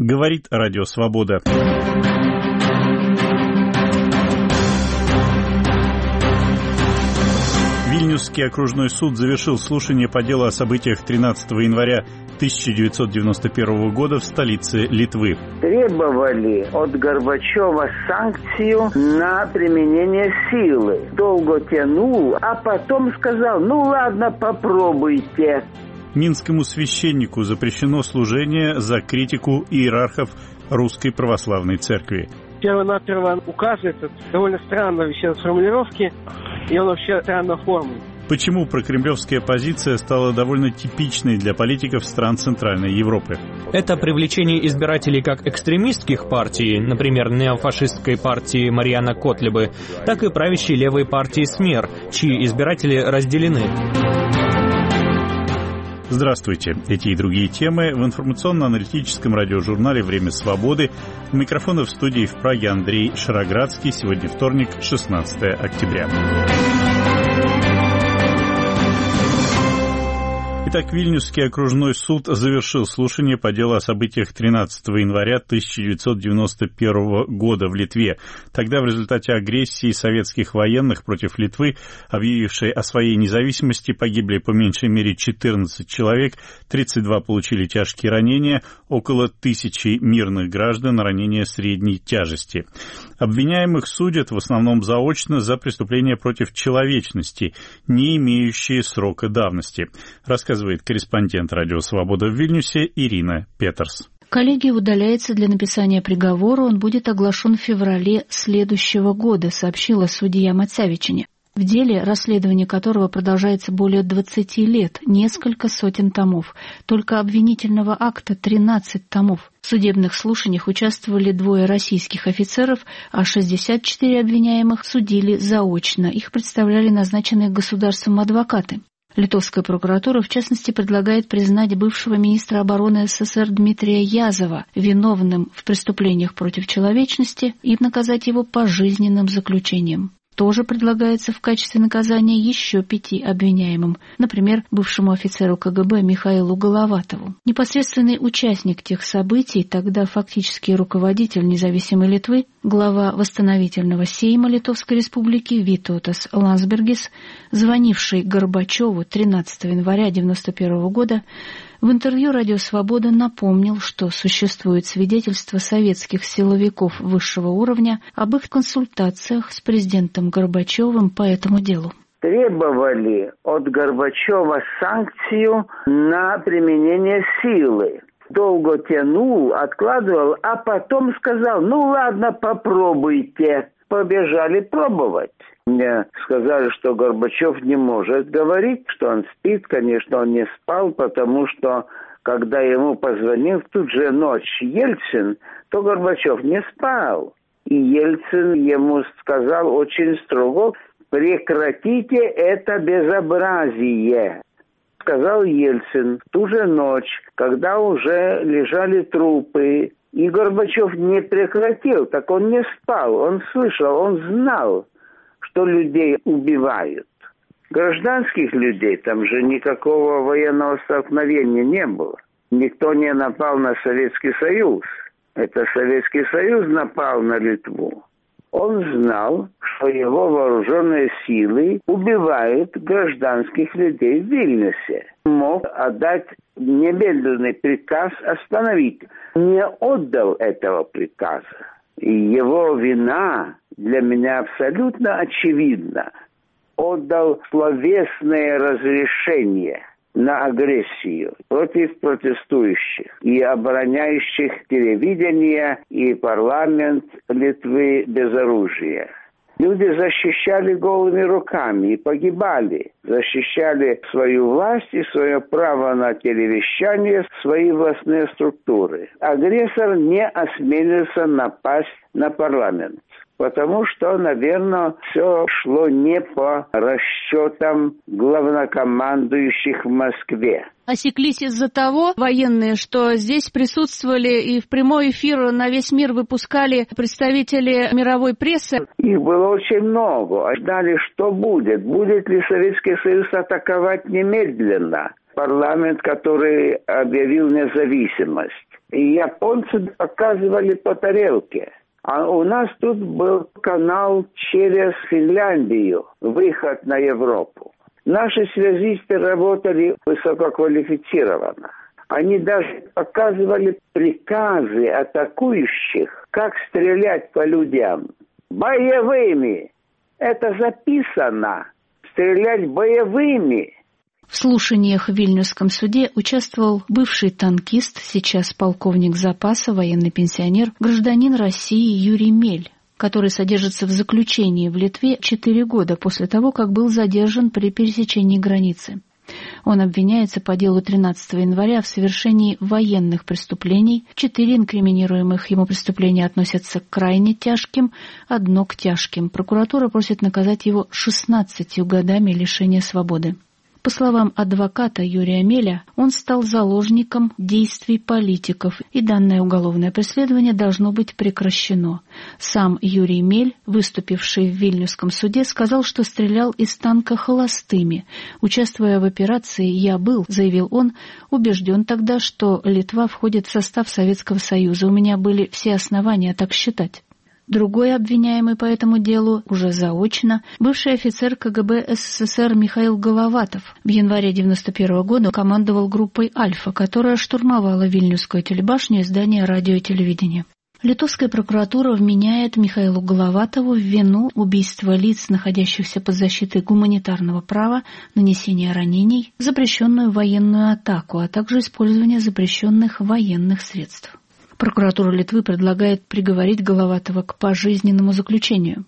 Говорит Радио Свобода. Вильнюсский окружной суд завершил слушание по делу о событиях 13 января 1991 года в столице Литвы. Требовали от Горбачева санкцию на применение силы. Долго тянул, а потом сказал: ну ладно, попробуйте. Минскому священнику запрещено служение за критику иерархов Русской Православной Церкви. Первонаперво указывается довольно странно в формулировке, и он вообще странно оформлен. Почему прокремлевская позиция стала довольно типичной для политиков стран Центральной Европы? Это привлечение избирателей как экстремистских партий, например, неофашистской партии Мариана Котлебы, так и правящей левой партии СМЕР, чьи избиратели разделены. Здравствуйте. Эти и другие темы в информационно-аналитическом радиожурнале «Время свободы». У микрофона в студии в Праге Андрей Шароградский. Сегодня вторник, 16 октября. Итак, Вильнюсский окружной суд завершил слушание по делу о событиях 13 января 1991 года в Литве. Тогда в результате агрессии советских военных против Литвы, объявившей о своей независимости, погибли по меньшей мере 14 человек, 32 получили тяжкие ранения, около 1000 мирных граждан ранения средней тяжести. Обвиняемых судят в основном заочно за преступления против человечности, не имеющие срока давности, рассказывает корреспондент Радио Свобода в Вильнюсе Ирина Петерс. Коллегия удаляется для написания приговора, он будет оглашен в феврале следующего года, сообщила судья Мацавичине. В деле, расследование которого продолжается более 20 лет, несколько сотен томов. Только обвинительного акта 13 томов. В судебных слушаниях участвовали 2 российских офицеров, а 64 обвиняемых судили заочно. Их представляли назначенные государством адвокаты. Литовская прокуратура, в частности, предлагает признать бывшего министра обороны СССР Дмитрия Язова виновным в преступлениях против человечности и наказать его пожизненным заключением. Тоже предлагается в качестве наказания еще 5 обвиняемым, например, бывшему офицеру КГБ Михаилу Головатову. Непосредственный участник тех событий, тогда фактически руководитель независимой Литвы, глава восстановительного сейма Литовской республики Витаутас Лансбергис, звонивший Горбачеву 13 января 1991 года, в интервью «Радио Свобода» напомнил, что существует свидетельство советских силовиков высшего уровня об их консультациях с президентом Горбачевым по этому делу. Требовали от Горбачева санкцию на применение силы. Долго тянул, откладывал, а потом сказал: ну ладно, попробуйте. Побежали пробовать. Мне сказали, что Горбачев не может говорить, что он спит. Конечно, он не спал, потому что, когда ему позвонил в ту же ночь Ельцин, то Горбачев не спал. И Ельцин ему сказал очень строго: прекратите это безобразие. Сказал Ельцин в ту же ночь, когда уже лежали трупы, и Горбачев не прекратил, так он не спал, он слышал, он знал, что людей убивают. Гражданских людей, там же никакого военного столкновения не было. Никто не напал на Советский Союз. Это Советский Союз напал на Литву. Он знал, что его вооруженные силы убивают гражданских людей в Вильнюсе. Мог отдать немедленный приказ остановить. Не отдал этого приказа. И его вина для меня абсолютно очевидна. Отдал словесное разрешение на агрессию против протестующих и обороняющих телевидение и парламент Литвы без оружия. Люди защищали голыми руками и погибали. Защищали свою власть и свое право на телевещание, свои властные структуры. Агрессор не осмелился напасть на парламент. Потому что, наверное, все шло не по расчетам главнокомандующих в Москве. Осеклись из-за того, военные, что здесь присутствовали и в прямой эфир на весь мир выпускали представители мировой прессы. Их было очень много. Ждали, что будет. Будет ли Советский Союз атаковать немедленно парламент, который объявил независимость? И японцы показывали по тарелке. А у нас тут был канал через Финляндию, выход на Европу. Наши связисты работали высококвалифицированно. Они даже показывали приказы атакующих, как стрелять по людям. Боевыми! Это записано. Стрелять боевыми! В слушаниях в Вильнюсском суде участвовал бывший танкист, сейчас полковник запаса, военный пенсионер, гражданин России Юрий Мель, который содержится в заключении в Литве 4 года после того, как был задержан при пересечении границы. Он обвиняется по делу 13 января в совершении военных преступлений. 4 инкриминируемых ему преступления относятся к крайне тяжким, 1 к тяжким. Прокуратура просит наказать его 16 годами лишения свободы. По словам адвоката Юрия Меля, он стал заложником действий политиков, и данное уголовное преследование должно быть прекращено. Сам Юрий Мель, выступивший в Вильнюсском суде, сказал, что стрелял из танка холостыми. Участвуя в операции «Я был», заявил он, убежден тогда, что Литва входит в состав Советского Союза. У меня были все основания так считать. Другой обвиняемый по этому делу, уже заочно, бывший офицер КГБ СССР Михаил Головатов. В январе 1991 года командовал группой «Альфа», которая штурмовала Вильнюсскую телебашню и здание радио и телевидения. Литовская прокуратура вменяет Михаилу Головатову в вину убийства лиц, находящихся под защитой гуманитарного права, нанесения ранений, запрещенную военную атаку, а также использование запрещенных военных средств. Прокуратура Литвы предлагает приговорить Головатова к пожизненному заключению.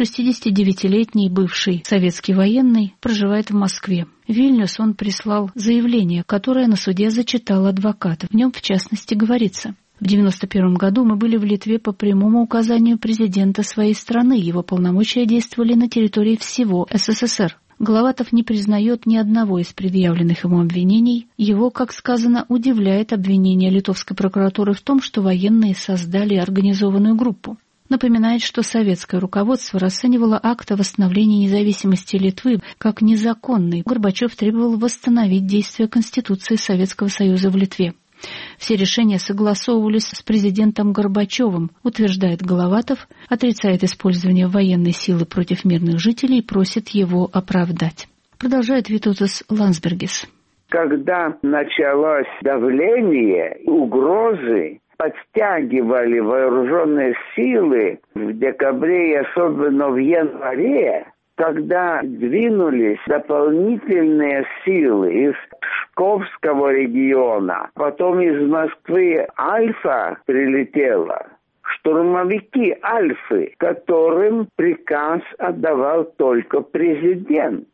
69-летний бывший советский военный проживает в Москве. В Вильнюс он прислал заявление, которое на суде зачитал адвокат. В нем, в частности, говорится: в 1991 году мы были в Литве по прямому указанию президента своей страны. Его полномочия действовали на территории всего СССР. Головатов не признает ни одного из предъявленных ему обвинений. Его, как сказано, удивляет обвинение литовской прокуратуры в том, что военные создали организованную группу. Напоминает, что советское руководство расценивало акт о восстановлении независимости Литвы как незаконный. Горбачев требовал восстановить действие Конституции Советского Союза в Литве. Все решения согласовывались с президентом Горбачевым, утверждает Головатов, отрицает использование военной силы против мирных жителей и просит его оправдать. Продолжает Витутас Ландсбергис. Когда началось давление, угрозы, подтягивали вооруженные силы в декабре и особенно в январе, когда двинулись дополнительные силы из Псковского региона, потом из Москвы Альфа прилетела, штурмовики Альфы, которым приказ отдавал только президент.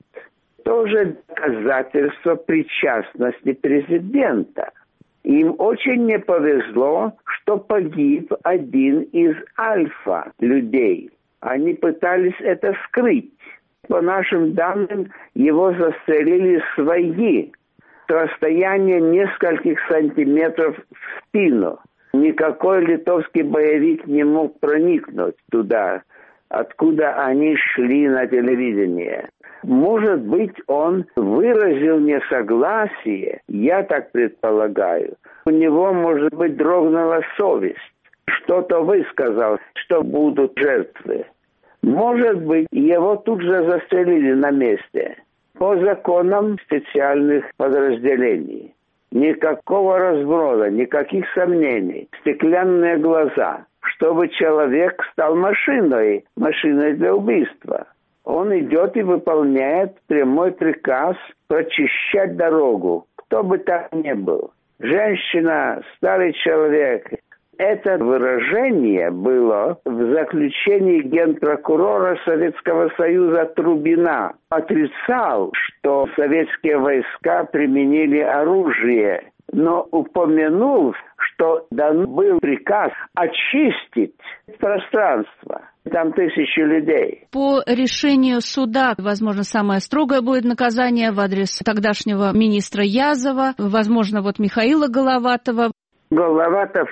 Тоже доказательство причастности президента. Им очень не повезло, что погиб один из Альфа людей. Они пытались это скрыть. По нашим данным, его застрелили свои. Расстояние нескольких сантиметров в спину. Никакой литовский боевик не мог проникнуть туда, откуда они шли на телевидение. Может быть, он выразил несогласие, я так предполагаю. У него, может быть, дрогнула совесть. Что-то высказал, что будут жертвы. Может быть, его тут же застрелили на месте. По законам специальных подразделений. Никакого разброда, никаких сомнений. Стеклянные глаза. Чтобы человек стал машиной для убийства. Он идет и выполняет прямой приказ прочищать дорогу, кто бы там ни был. Женщина, старый человек. Это выражение было в заключении генпрокурора Советского Союза Трубина. Отрицал, что советские войска применили оружие, но упомянул, что дан был приказ очистить пространство. Там 1000 людей. По решению суда, возможно, самое строгое будет наказание в адрес тогдашнего министра Язова, возможно, Михаила Головатова. Головатов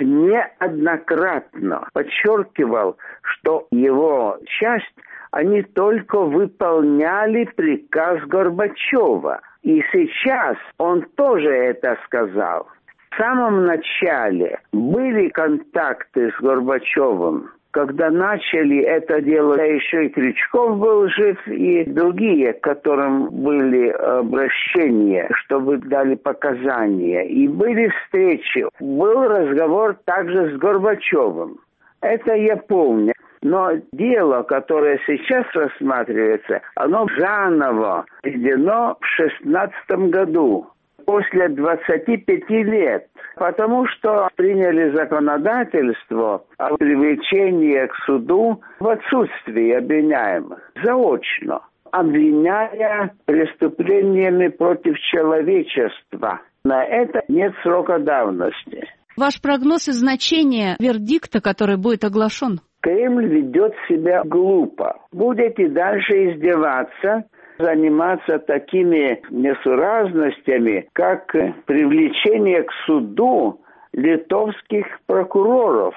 неоднократно подчеркивал, что его часть, они только выполняли приказ Горбачева. И сейчас он тоже это сказал. В самом начале были контакты с Горбачевым. Когда начали это дело, еще и Крючков был жив, и другие, к которым были обращения, чтобы дали показания. И были встречи. Был разговор также с Горбачевым. Это я помню. Но дело, которое сейчас рассматривается, оно заново введено в 2016 году. После 25 лет, потому что приняли законодательство о привлечении к суду в отсутствии обвиняемых, заочно, обвиняя преступлениями против человечества. На это нет срока давности. Ваш прогноз и значение вердикта, который будет оглашен? Кремль ведет себя глупо. Будет и дальше издеваться, заниматься такими несуразностями, как привлечение к суду литовских прокуроров.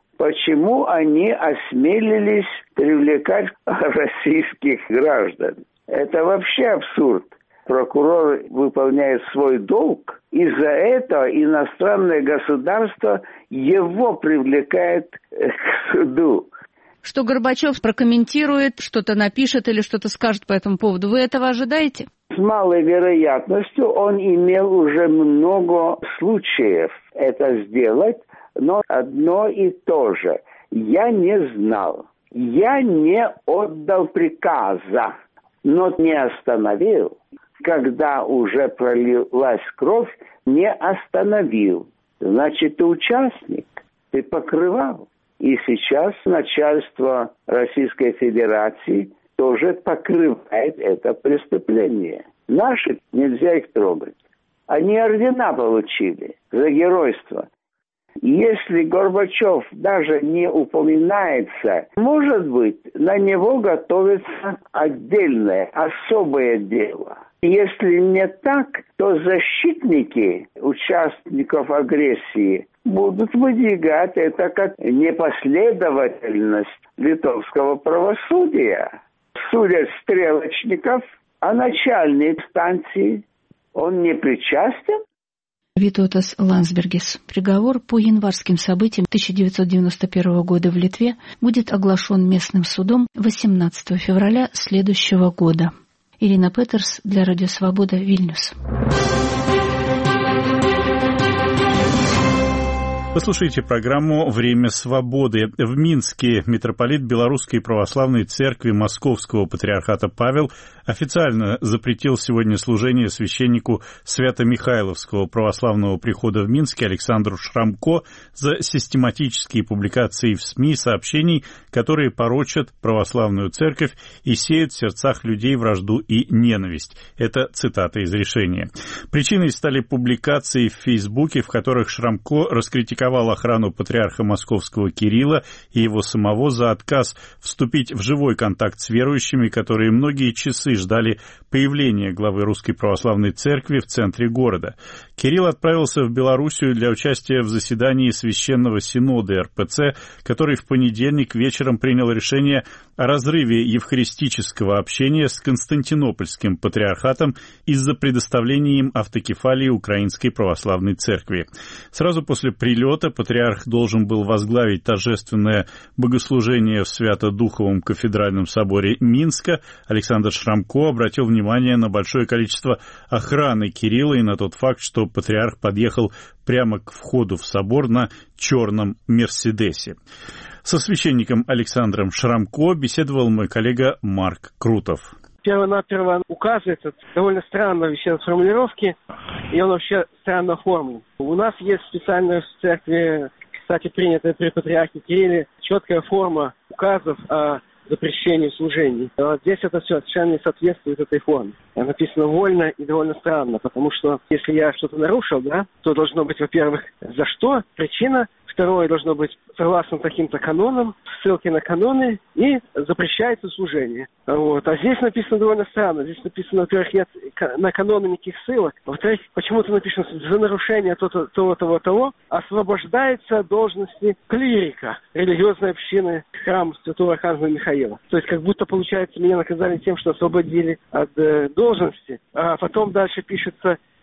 Почему они осмелились привлекать российских граждан? Это вообще абсурд. Прокурор выполняет свой долг, и за это иностранное государство его привлекает к суду. Что Горбачев прокомментирует, что-то напишет или что-то скажет по этому поводу. Вы этого ожидаете? С малой вероятностью он имел уже много случаев это сделать, но одно и то же. Я не знал, я не отдал приказа, но не остановил. Когда уже пролилась кровь, не остановил. Значит, ты участник, ты покрывал. И сейчас начальство Российской Федерации тоже покрывает это преступление. Наши нельзя их трогать. Они ордена получили за геройство. Если Горбачев даже не упоминается, может быть, на него готовится отдельное, особое дело. Если не так, то защитники участников агрессии будут выдвигать это как непоследовательность литовского правосудия. Судят стрелочников, а начальной инстанции он не причастен? Витотас Ландсбергис. Приговор по январским событиям 1991 года в Литве будет оглашен местным судом 18 февраля следующего года. Ирина Петерс для Радио Свобода, Вильнюс. Вы слушаете программу «Время свободы». В Минске митрополит Белорусской православной церкви Московского патриархата Павел официально запретил сегодня служение священнику Свято-Михайловского православного прихода в Минске Александру Шрамко за систематические публикации в СМИ сообщений, которые порочат православную церковь и сеют в сердцах людей вражду и ненависть. Это цитата из решения. Причиной стали публикации в Фейсбуке, в которых Шрамко раскритиковал охрану патриарха Московского Кирилла и его самого за отказ вступить в живой контакт с верующими, которые многие часы ждали появления главы Русской Православной Церкви в центре города. Кирилл отправился в Белоруссию для участия в заседании Священного Синода РПЦ, который в понедельник вечером принял решение о разрыве евхаристического общения с Константинопольским патриархатом из-за предоставления им автокефалии Украинской Православной Церкви. Сразу после прилета патриарх должен был возглавить торжественное богослужение в Свято-Духовом кафедральном соборе Минска. Александр Шрамко обратил внимание на большое количество охраны Кирилла и на тот факт, что патриарх подъехал прямо к входу в собор на черном «Мерседесе». Со священником Александром Шрамко беседовал мой коллега Марк Крутов. Первонаперво указ этот довольно странно висел в формулировке, и он вообще странно оформлен. У нас есть специальная в церкви, кстати, принятая при патриархе Кирилле, четкая форма указов о запрещении служений. А здесь это все совершенно не соответствует этой форме. Написано вольно и довольно странно, потому что если я что-то нарушил, то должно быть, во-первых, за что, причина. Второе, должно быть согласно таким-то канонам, ссылки на каноны, и запрещается служение. Вот. А здесь написано довольно странно. Здесь написано, во-первых, нет на каноны никаких ссылок. Во-вторых, почему-то написано, за нарушение того, освобождается от должности клирика религиозной общины храма Святого Архангела Михаила. То есть, как будто, получается, меня наказали тем, что освободили от должности. А потом дальше пишется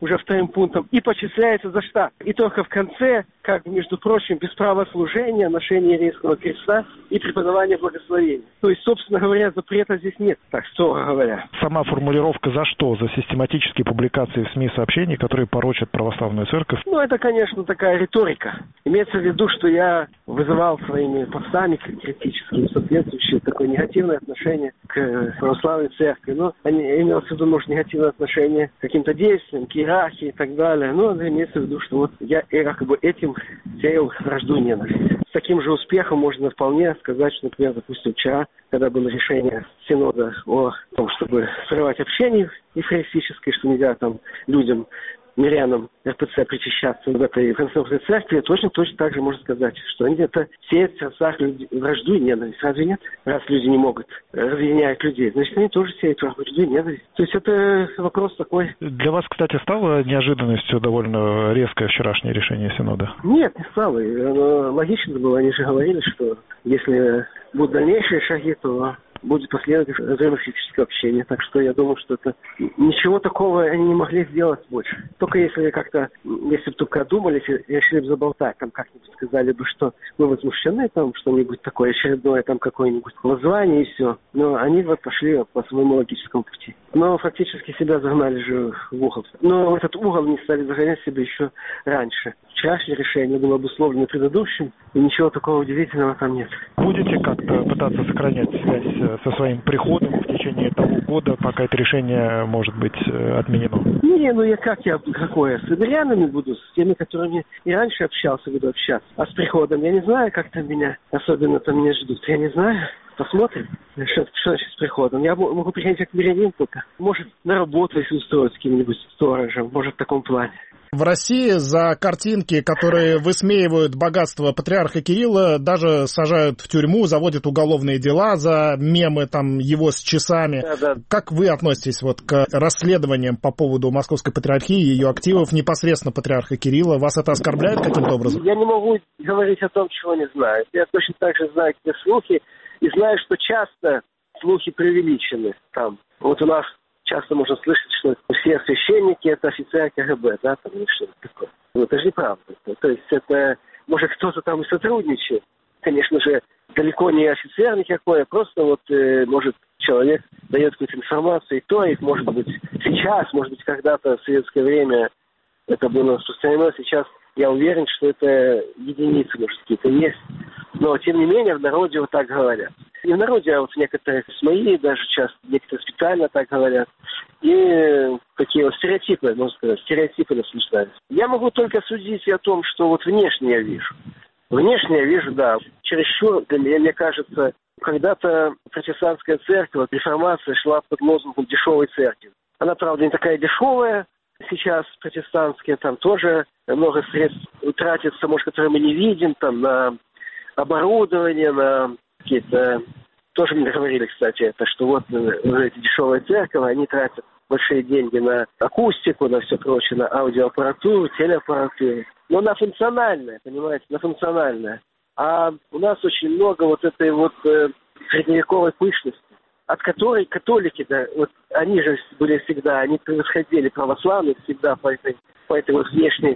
уже вторым пунктом, и почисляется за штат. И только в конце, как, между прочим, без права служения, ношения иерейского креста и преподавания благословения. То есть, собственно говоря, запрета здесь нет, так строго говоря. Сама формулировка «за что?» За систематические публикации в СМИ сообщений, которые порочат православную церковь? Ну, это, конечно, такая риторика. Имеется в виду, что я вызывал своими постами критическими, соответствующие такое негативное отношение к православной церкви. Но имелось в виду, может, негативное отношение к каким-то действиям, к иерархии и так далее. Но имеется в виду, что вот я как бы этим сеял вражду и ненависть. С таким же успехом можно вполне сказать, что, например, допустим, вчера, когда было решение Синода о том, чтобы срывать общение ефрейстическое, что нельзя там людям, мирянам РПЦ причащаться в этой конституционной церкви, точно так же можно сказать, что они это сеют в сердцах вражду и ненависть. Разве нет? Раз люди не могут разъединять людей, значит, они тоже сеют вражду и ненависть. То есть это вопрос такой. Для вас, кстати, стало неожиданностью довольно резкое вчерашнее решение Синода? Нет, не стало. Оно логично было. Они же говорили, что если будут дальнейшие шаги, то будет последовать разрыв физического общения. Так что я думаю, что это ничего такого они не могли сделать больше. Только если бы только одумались и решили бы заболтать, там как-нибудь сказали бы, что мы возмущены, там что-нибудь такое очередное, там какое-нибудь воззвание и все. Но они вот пошли по своему логическому пути. Но фактически себя загнали же в угол. Но этот угол не стали загонять себя еще раньше. Вчерашнее решение было обусловлено предыдущим, и ничего такого удивительного там нет. Будете как-то пытаться сохранять связь со своим приходом в течение того года, пока это решение может быть отменено? Не, какое? С иверянами буду, с теми, которыми и раньше общался, буду общаться. А с приходом я не знаю, как там меня, особенно там меня ждут. Я не знаю. Посмотрим, что значит с приходом. Я могу приходить как мирянин только. Может, на работу, если устроить с каким-нибудь сторожем. Может, в таком плане. В России за картинки, которые высмеивают богатство патриарха Кирилла, даже сажают в тюрьму, заводят уголовные дела за мемы там его с часами. Да. Как вы относитесь вот к расследованиям по поводу Московской патриархии и ее активов непосредственно патриарха Кирилла? Вас это оскорбляет каким-то образом? Я не могу говорить о том, чего не знаю. Я точно так же знаю, где слухи, и знаю, что часто слухи преувеличены там. Вот у нас часто можно слышать, что все священники – это офицеры КГБ, да, там или что-то такое. Ну, это же неправда. То есть это, может, кто-то там и сотрудничает. Конечно же, далеко не офицер никакой, а просто вот, может, человек дает какую-то информацию, и то, и, может быть, сейчас, может быть, когда-то в советское время это было распространено, сейчас я уверен, что это единицы, может, какие-то есть. Но, тем не менее, в народе вот так говорят. Не в народе, а вот в некоторых СМИ, даже часто некоторые специально так говорят. И такие вот стереотипы, можно сказать, стереотипы насмешаются. Я могу только судить о том, что вот внешне я вижу. Внешне я вижу, да, чересчур, мне кажется, когда-то протестантская церковь, реформация шла под лозунгом дешевой церкви. Она, правда, не такая дешевая. Сейчас протестантские там тоже много средств тратится, может, которые мы не видим, там на оборудование, на какие-то... Тоже мне говорили, кстати, это, что вот эти дешевые церкви, они тратят большие деньги на акустику, на все прочее, на аудиоаппаратуру, телеаппаратуру. Но она функциональная, понимаете, она функциональная. А у нас очень много вот этой вот средневековой пышности, от которой католики, да, вот они же были всегда, они превосходили православных всегда по этой вот внешней,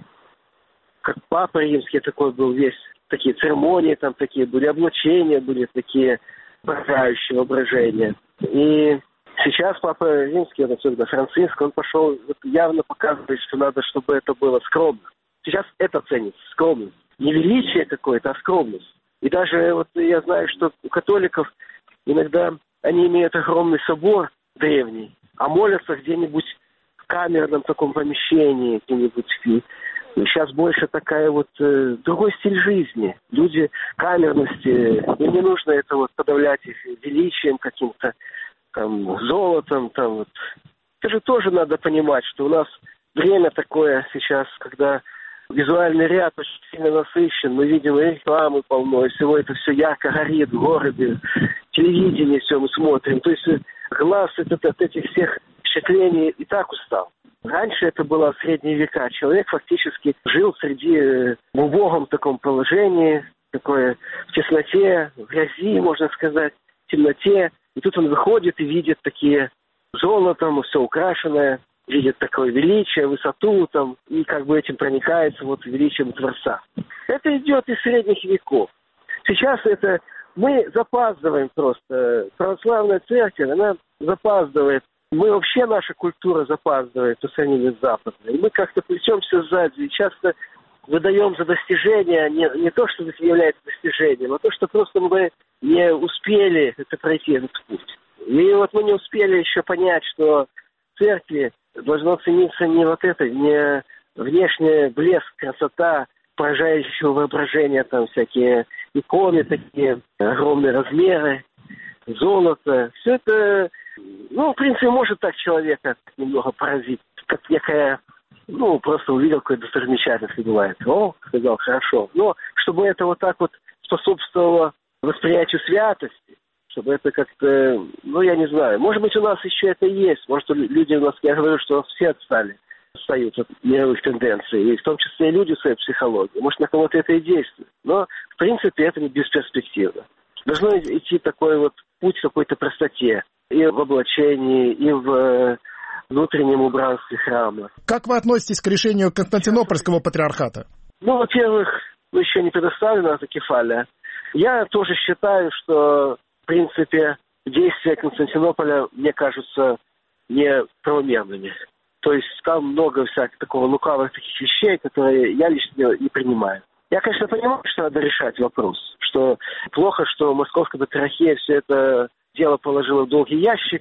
как Папа Римский такой был весь, такие церемонии там такие были, облачения были такие, поражающие воображения. И сейчас Папа Римский, особенно Франциск, он пошел, вот явно показывает, что надо, чтобы это было скромно. Сейчас это ценится, скромность. Не величие какое-то, а скромность. И даже вот я знаю, что у католиков иногда они имеют огромный собор древний, а молятся где-нибудь в камерном таком помещении, где-нибудь. Сейчас больше такая вот другой стиль жизни. Люди камерности, им не нужно это вот подавлять их величием каким-то, там, золотом, там вот. Это же тоже надо понимать, что у нас время такое сейчас, когда визуальный ряд очень сильно насыщен. Мы видим и рекламы полно, и всего это все ярко горит в городе, телевидение все мы смотрим. То есть глаз от этих всех впечатлений и так устал. Раньше это было средние века. Человек фактически жил среди в убогом таком положении, такое в тесноте, в грязи, можно сказать, в темноте. И тут он выходит и видит такие золотом, все украшенное, видит такое величие, высоту там, и как бы этим проникается вот величием Творца. Это идет из средних веков. Сейчас это мы запаздываем просто. Православная церковь, она запаздывает. Мы вообще, наша культура запаздывает по сравнению с западной. И мы как-то плетемся сзади и часто выдаем за достижение не то, что это является достижением, а то, что просто мы не успели это пройти, этот путь. И вот мы не успели еще понять, что в церкви должно цениться не вот это, не внешний блеск, красота, поражающего воображения, там всякие иконы такие, огромные размеры, золото. Все это, в принципе, может так человека немного поразить, как некая, просто увидел какой-то достопримечательность и бывает. Сказал, хорошо. Но чтобы это вот так вот способствовало восприятию святости, чтобы это как-то, я не знаю. Может быть, у нас еще это есть. Может, люди у нас, я говорю, что все отстают от мировых тенденций, и в том числе и люди в своей психологии. Может, на кого-то это и действует. Но, в принципе, это не бесперспективно. Должно идти такой вот путь какой-то простоте. И в облачении, и в внутреннем убранстве храма. Как вы относитесь к решению Константинопольского патриархата? Во-первых, еще не предоставлена автокефалия. Я тоже считаю, что, в принципе, действия Константинополя, мне кажутся неправомерными. То есть там много всяких такого лукавых таких вещей, которые я лично не принимаю. Я, конечно, понимаю, что надо решать вопрос, что плохо, что Московская патриархия все это дело положила в долгий ящик,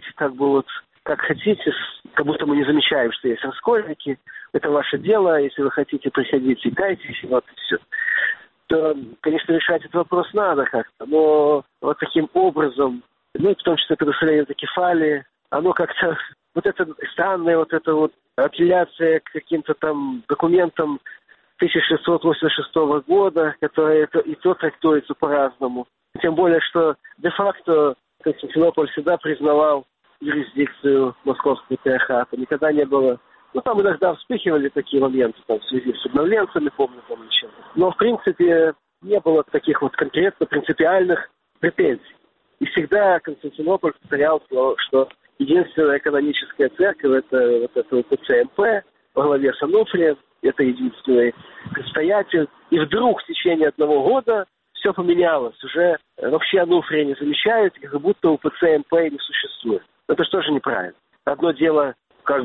как хотите, как будто мы не замечаем, что есть раскольники. Это ваше дело, если вы хотите приходить и кайтесь, и все. То, конечно, решать этот вопрос надо как-то, но вот таким образом, в том числе предоставление автокефалии, оно как-то, вот это странная апелляция к каким-то там документам 1686 года, которые и то трактуется по-разному. Тем более, что де-факто Константинополь всегда признавал юрисдикцию Московского патриархата. Никогда не было... там иногда вспыхивали такие моменты, в связи с обновленцами, помню, еще. Но, в принципе, не было таких конкретно принципиальных претензий. И всегда Константинополь повторял, что единственная каноническая церковь — это УПЦ-МП во главе с Ануфрием, это единственный предстоятель. И вдруг в течение одного года все поменялось. Уже вообще Ануфрия не замечают, как будто УПЦ-МП не существует. Это же тоже неправильно. Одно дело,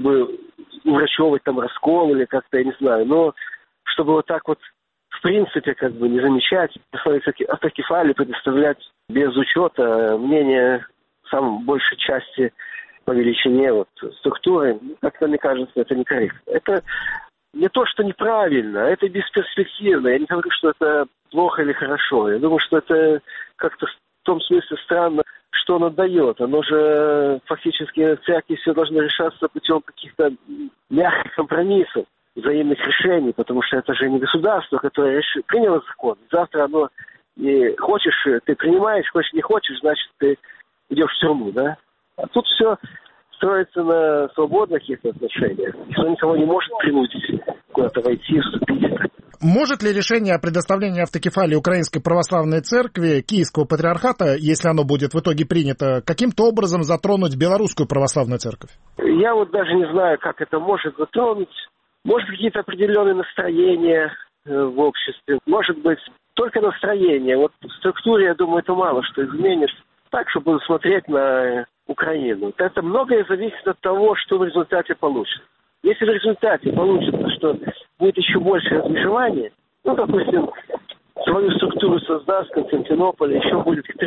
уврачевывать раскол или как-то, я не знаю, но чтобы вот так вот в принципе не замечать, автокефалию предоставлять без учета мнения самой большей части по величине структуры, как-то, мне кажется, это некорректно. Это не то, что неправильно, это бесперспективно. Я не говорю, что это плохо или хорошо. Я думаю, что это как-то в том смысле странно, что оно дает. Оно же фактически в церкви все должно решаться путем каких-то мягких компромиссов, взаимных решений, потому что это же не государство, которое приняло закон. Завтра оно не хочешь, ты принимаешь, хочешь, не хочешь, значит, ты идешь в тюрьму, да? А тут все строится на свободных каких-то отношениях. Никто никого не может принудить куда-то войти, вступить. Может ли решение о предоставлении автокефалии Украинской Православной Церкви Киевского Патриархата, если оно будет в итоге принято, каким-то образом затронуть Белорусскую Православную Церковь? Я даже не знаю, как это может затронуть. Может, какие-то определенные настроения в обществе. Может быть, только настроение. В структуре, я думаю, это мало что изменит. Так, чтобы смотреть на Украину. Это многое зависит от того, что в результате получится. Если в результате получится, что будет еще больше размежевания, допустим, свою структуру создаст Константинополь, еще будет к 3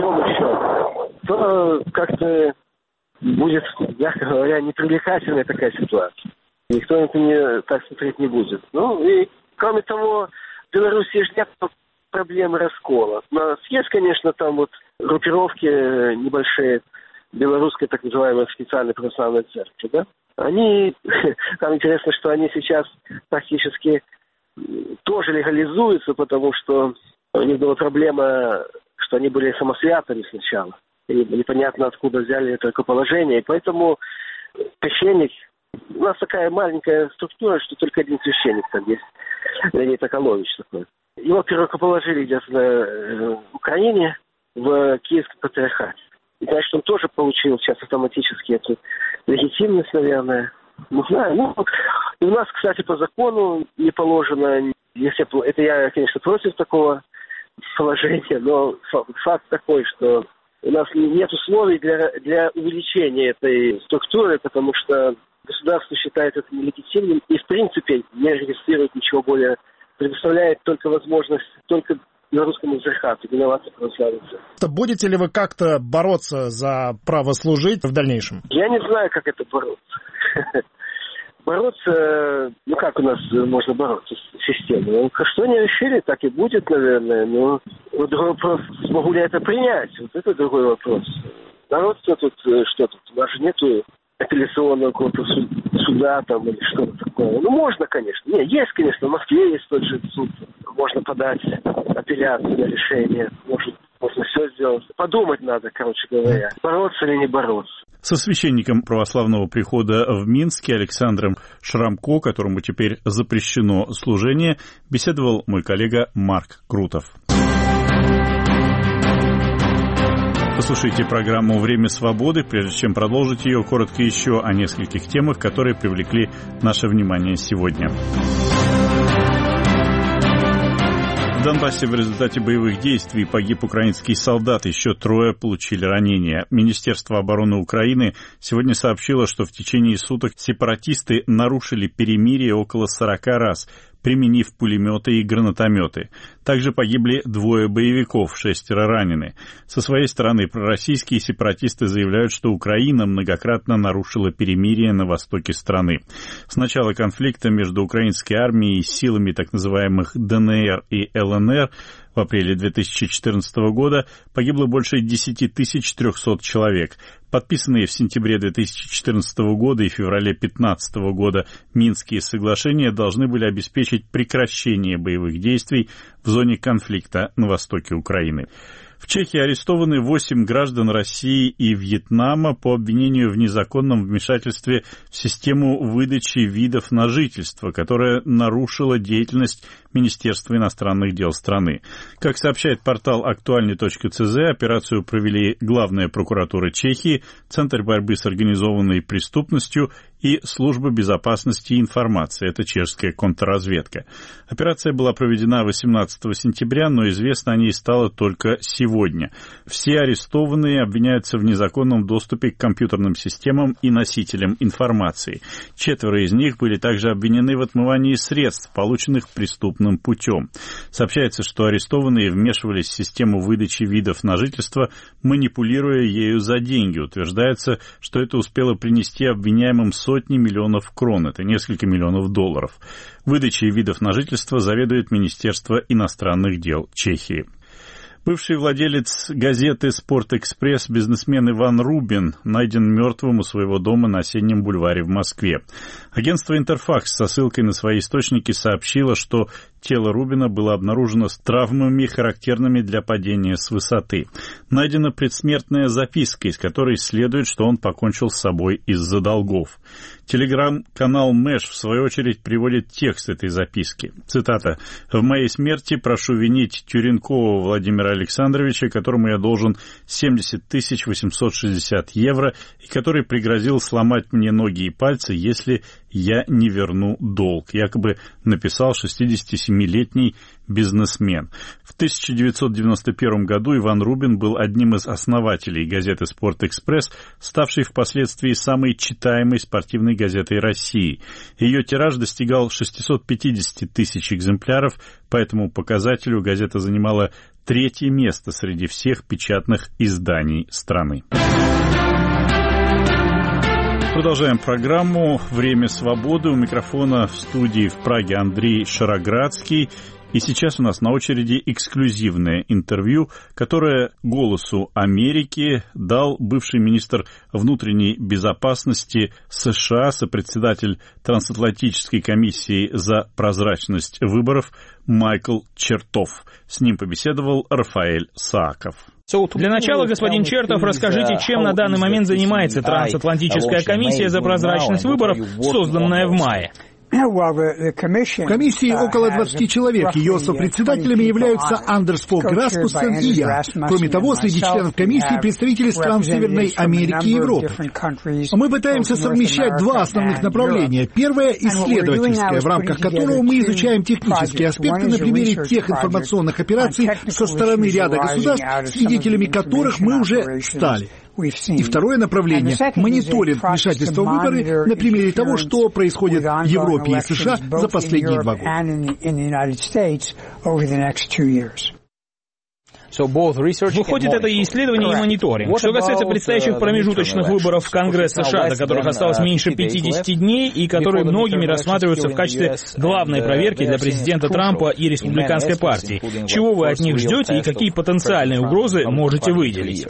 еще, то как-то будет, мягко говоря, непривлекательная такая ситуация. Никто это так смотреть не будет. И кроме того, в Беларуси же нет проблемы раскола. У нас есть, конечно, там группировки небольшие белорусской так называемой специальной православной церкви, да? Там интересно, что они сейчас практически тоже легализуются, потому что у них была проблема, что они были самосвятыми сначала. И непонятно, откуда взяли это рукоположение. И поэтому священник... У нас такая маленькая структура, что только один священник там есть. Леонид Аколович такой. Его рукоположили где-то на Украине, в Киевском патриархате. И, конечно, он тоже получил сейчас автоматически эту легитимность, наверное. Не знаю. Ну, у нас, кстати, по закону не положено, если это я, конечно, против такого положения, но факт такой, что у нас нет условий для увеличения этой структуры, потому что государство считает это нелегитимным и, в принципе, не регистрирует ничего более, предоставляет только возможность, только на русском языке виноваться, прославиться. Будете ли вы как-то бороться за право служить в дальнейшем? Я не знаю, как это бороться. Бороться, ну как у нас можно бороться с системой? Ну, что они решили, так и будет, наверное. Но вот другой вопрос, смогу ли я это принять? Вот это другой вопрос. Бороться тут, что тут? У нас же нету апелляционного какого-то суда там или что-то такое. Ну, можно, конечно. Не, есть, конечно, в Москве есть тот же суд. Можно подать апелляцию на решение. Можно все сделать. Подумать надо, короче говоря. Бороться или не бороться. Со священником православного прихода в Минске Александром Шрамко, которому теперь запрещено служение, беседовал мой коллега Марк Крутов. Послушайте программу «Время свободы». Прежде чем продолжить ее, коротко еще о нескольких темах, которые привлекли наше внимание сегодня. В Донбассе в результате боевых действий погиб украинский солдат, еще 3 получили ранения. Министерство обороны Украины сегодня сообщило, что в течение суток сепаратисты нарушили перемирие около 40 раз, применив пулеметы и гранатометы. Также погибли 2 боевиков, 6 ранены. Со своей стороны, пророссийские сепаратисты заявляют, что Украина многократно нарушила перемирие на востоке страны. С начала конфликта между украинской армией и силами так называемых ДНР и ЛНР в апреле 2014 года погибло больше 10 300 человек. Подписанные в сентябре 2014 года и феврале 2015 года Минские соглашения должны были обеспечить прекращение боевых действий в зоне конфликта на востоке Украины. В Чехии арестованы 8 граждан России и Вьетнама по обвинению в незаконном вмешательстве в систему выдачи видов на жительство, которая нарушила деятельность Министерства иностранных дел страны. Как сообщает портал актуальный.цз, операцию провели Главная прокуратура Чехии, Центр борьбы с организованной преступностью и Служба безопасности и информации. Это чешская контрразведка. Операция была проведена 18 сентября, но известно о ней стало только сегодня. Все арестованные обвиняются в незаконном доступе к компьютерным системам и носителям информации. 4 из них были также обвинены в отмывании средств, полученных преступным путем. Сообщается, что арестованные вмешивались в систему выдачи видов на жительство, манипулируя ею за деньги. Утверждается, что это успело принести обвиняемым сотни миллионов крон, это несколько миллионов долларов. Выдачей видов на жительство заведует Министерство иностранных дел Чехии. Бывший владелец газеты «Спорт-экспресс» бизнесмен Иван Рубин найден мертвым у своего дома на Осеннем бульваре в Москве. Агентство «Интерфакс» со ссылкой на свои источники сообщило, что тело Рубина было обнаружено с травмами, характерными для падения с высоты. Найдена предсмертная записка, из которой следует, что он покончил с собой из-за долгов. Телеграм-канал Мэш, в свою очередь, приводит текст этой записки. Цитата. «В моей смерти прошу винить Тюренкова Владимира Александровича, которому я должен 70 860 евро, и который пригрозил сломать мне ноги и пальцы, если я не верну долг», якобы написал 67-летний бизнесмен. В 1991 году Иван Рубин был одним из основателей газеты «Спорт-экспресс», ставшей впоследствии самой читаемой спортивной газетой России. Ее тираж достигал 650 тысяч экземпляров, по этому показателю газета занимала 3-е место среди всех печатных изданий страны. Продолжаем программу «Время свободы». У микрофона в студии в Праге Андрей Шароградский. И сейчас у нас на очереди эксклюзивное интервью, которое «Голосу Америки» дал бывший министр внутренней безопасности США, сопредседатель Трансатлантической комиссии за прозрачность выборов Майкл Чертов. С ним побеседовал Рафаэль Сааков. Для начала, господин Чертов, расскажите, чем на данный момент занимается Трансатлантическая комиссия за прозрачность выборов, созданная в мае. В комиссии около 20 человек. Ее сопредседателями являются Андерс Фог Распуссен и я. Кроме того, среди членов комиссии представители стран Северной Америки и Европы. Мы пытаемся совмещать два основных направления. Первое — исследовательское, в рамках которого мы изучаем технические аспекты на примере тех информационных операций со стороны ряда государств, свидетелями которых мы уже стали. И второе направление — мониторинг вмешательства в выборы на примере того, что происходит в Европе и США за последние 2 года. Выходит, это и исследование, и мониторинг. Что касается предстоящих промежуточных выборов в Конгресс США, до которых осталось меньше 50 дней, и которые многими рассматриваются в качестве главной проверки для президента Трампа и республиканской партии, чего вы от них ждете и какие потенциальные угрозы можете выделить?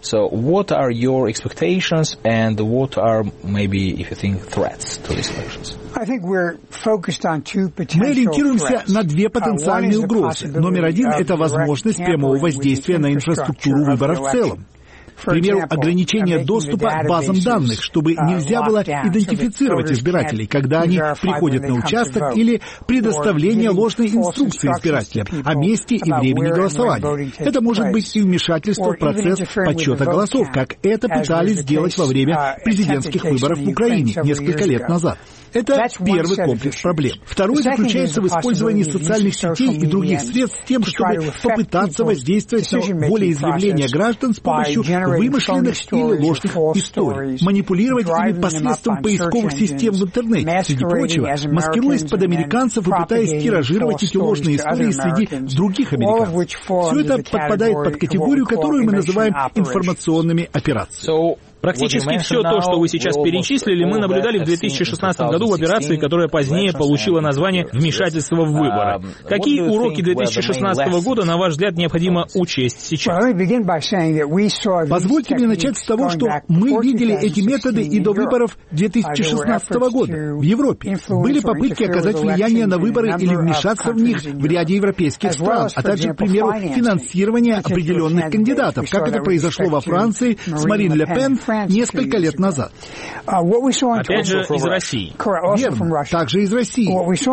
Мы ориентируемся на 2 потенциальные угрозы. Номер 1 — это возможность прямого воздействия на инфраструктуру выборов в целом. К примеру, ограничение доступа к базам данных, чтобы нельзя было идентифицировать избирателей, когда они приходят на участок, или предоставление ложной инструкции избирателям о месте и времени голосования. Это может быть и вмешательство в процесс подсчета голосов, как это пытались сделать во время президентских выборов в Украине несколько лет назад. Это первый комплекс проблем. Второй заключается в использовании социальных сетей и других средств с тем, чтобы попытаться воздействовать на волеизъявление граждан с помощью вымышленных или ложных историй, манипулировать ими посредством поисковых систем в интернете, среди прочего, маскируясь под американцев и пытаясь тиражировать эти ложные истории среди других американцев. Все это подпадает под категорию, которую мы называем информационными операциями. Практически все то, что вы сейчас перечислили, мы наблюдали в 2016 году в операции, которая позднее получила название «Вмешательство в выборы». Какие уроки 2016 года, на ваш взгляд, необходимо учесть сейчас? Позвольте мне начать с того, что мы видели эти методы и до выборов 2016 года в Европе. Были попытки оказать влияние на выборы или вмешаться в них в ряде европейских стран, а также, к примеру, финансирование определенных кандидатов, как это произошло во Франции с Марин Ле Пен несколько лет назад. Опять же, из России. Верно, также из России.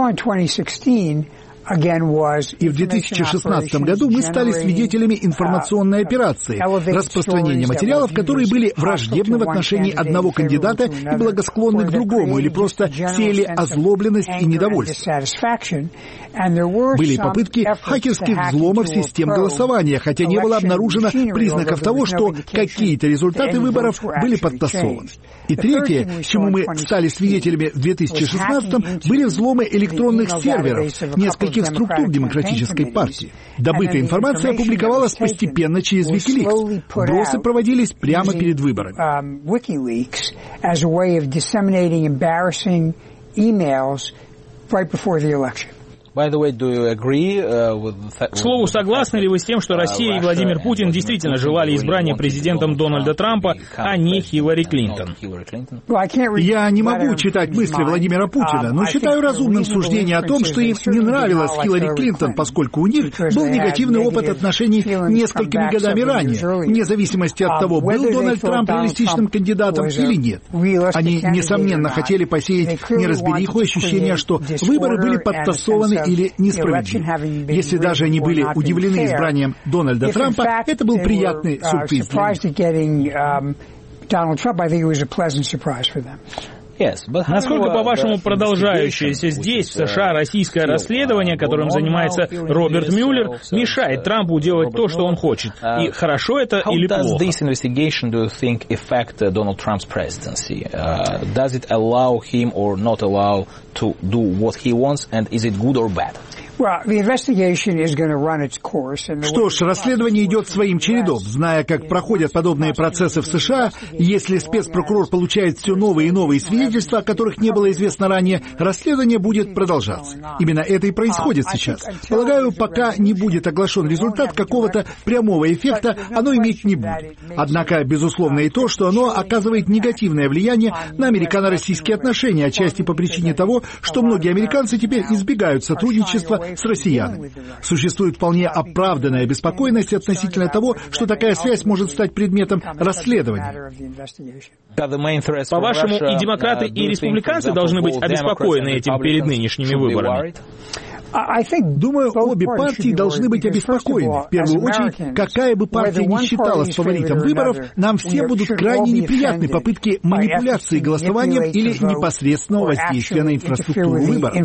И в 2016 году мы стали свидетелями информационной операции, распространения материалов, которые были враждебны в отношении одного кандидата и благосклонны к другому, или просто сеяли озлобленность и недовольство. Были попытки хакерских взломов систем голосования, хотя не было обнаружено признаков того, что какие-то результаты выборов были подтасованы. И третье, чему мы стали свидетелями в 2016-м, были взломы электронных серверов нескольких структур Демократической партии. Добытая информация публиковалась постепенно через Wikileaks. Вбросы проводились прямо перед выборами. К слову, согласны ли вы с тем, что Россия и Владимир Путин действительно желали избрания президентом Дональда Трампа, а не Хиллари Клинтон? Я не могу читать мысли Владимира Путина, но считаю разумным суждение о том, что им не нравилась Хиллари Клинтон, поскольку у них был негативный опыт отношений несколькими годами ранее, вне зависимости от того, был Дональд Трамп реалистичным кандидатом или нет. Они, несомненно, хотели посеять неразбериху и ощущение, что выборы были подтасованы или несправедливы. Если даже они были удивлены избранием Дональда Трампа, это был приятный сюрприз для них. Насколько, по-вашему, продолжающееся здесь, в США, российское расследование, которым занимается Роберт Мюллер, мешает Трампу делать то, что он хочет? И хорошо это или плохо? Что ж, расследование идет своим чередом. Зная, как проходят подобные процессы в США, если спецпрокурор получает все новые и новые свидетельства, о которых не было известно ранее, расследование будет продолжаться. Именно это и происходит сейчас. Полагаю, пока не будет оглашен результат, какого-то прямого эффекта оно иметь не будет. Однако, безусловно, и то, что оно оказывает негативное влияние на американо-российские отношения, отчасти по причине того, что многие американцы теперь избегают сотрудничества с россиянами. Существует вполне оправданная обеспокоенность относительно того, что такая связь может стать предметом расследования. По-вашему, и демократы, и республиканцы должны быть обеспокоены этим перед нынешними выборами? Думаю, обе партии должны быть обеспокоены. В первую очередь, какая бы партия ни считалась фаворитом выборов, нам всем будут крайне неприятны попытки манипуляции голосованием или непосредственного воздействия на инфраструктуру выборов.